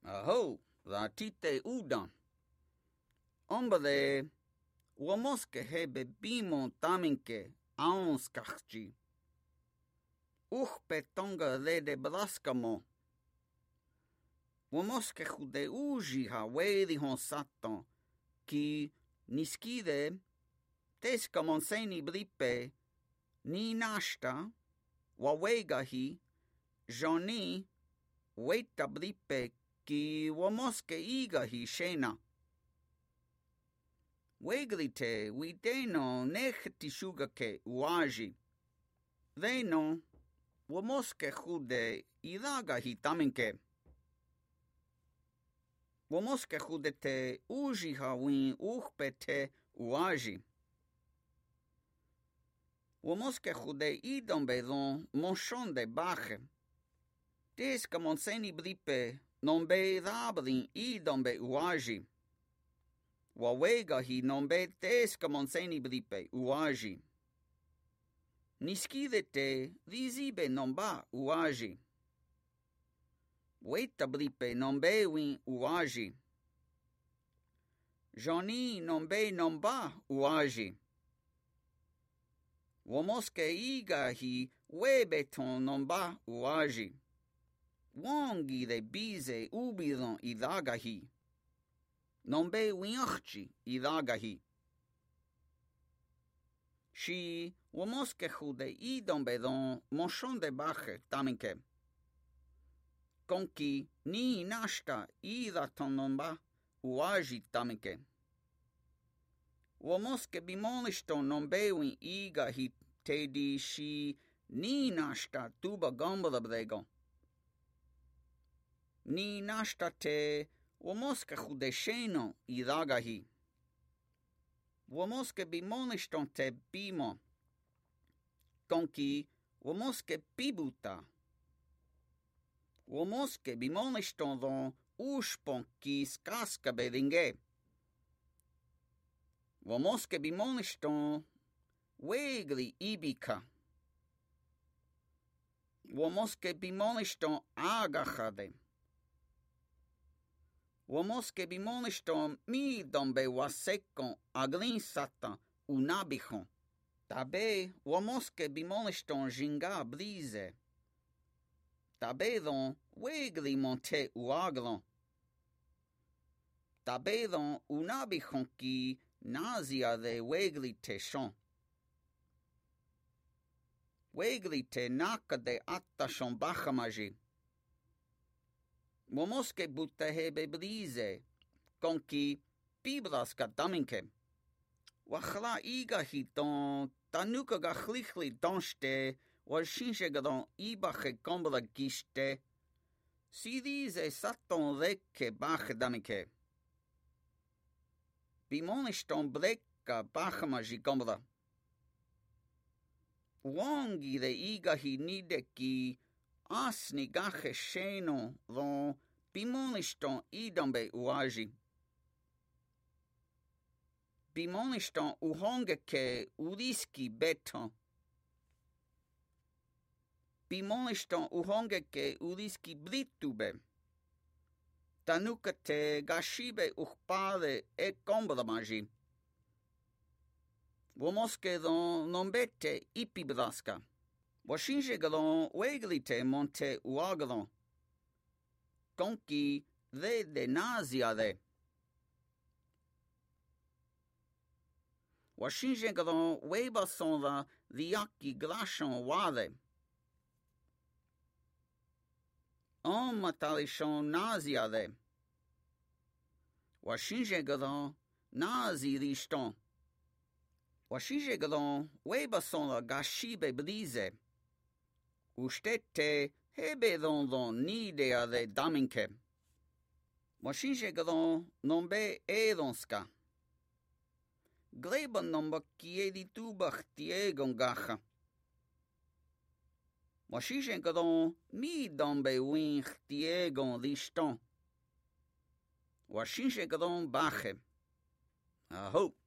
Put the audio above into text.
Aho, la tite udan. Hombre, uomoske hebe bimon taminke aonskachji. Petonga de blaskamo. Uomoske jude uji ha wedi hon saton, ki niskide teskamon seni blipe, ni nashta, wawegahi, joni, weta blipe, ki uomoske igahi shena. Weglite, wideno nechtisugake uaji. Veno, uomoske jude idagahi taminke. Uomoske jude te uji hawin uhpete uaji. Uomoske jude idombe don monshon de baje. Desca monseni blipe non be dablin idombe uaji. Wawega hi non be desca monseni blipe uaji. Niskidete vizibe non ba uaji. Weta blipe non be win uaji. Joni non be non ba uaji. Womoske iga hi webeton non ba uaji. Wongi de bize ubidon idagahi. Non be winachchi idagahi. Shi womoske jude idon bedon monshon de baje taminke. Konki ni nashta idaton non ba uaji taminke. Womoske bimonishton non bewin iga hi tedi shi ni nashta tuba gombala brego. Ni nashta te womoske jude sheno idagahi. Womoske bimonishton te bimo. Konki womoske pibuta. Womoske bimonishton don ushpon ki skaska bedinge. Womoske bimonishton wegli ibika. Womoske bimonishton agachade. Womoske bimonishton mi dombe wasekon aglin satan unabichon. Tabe womoske bimonishton jinga blize. Tabe don wegli monte uaglon. Tabe don unabichon ki nazia de wegli te shon. Wegli te naka de atta shon bachamaji. Womoske butta hebe blize, konki piblaska taminke. Wachla iga hiton, tanuka ga chlichli donste, washinshe gadon ibache kombala giste. Sidize saton leke bache daminke. Bimonishton bleka bachamaji kombala. Wongi de iga hi nide ki asni gache sheno don bimonishton idombe uaji. Bimonishton uhongeke uriski beton. Bimonishton uhongeke uriski blitube. Tanuka te gashibe uhpale e komblamaji. Womoske don nombete ipiblaska. Washinje galon weglite monte uagalon. Konki de nazia de. Washinje galon webason la viaki glashon wale. On matalishon nazia de. Washinje galon nazi rishton. Washinje galon webason la gashibe blize. Ustete hebe don nidea de daminke. Washinje galon nombe edonska. Gleban nomba kiedi tubach tiegon gacha. Washinje galon mi dombe wing tiegon lishton. Washinje galon bache. Aho.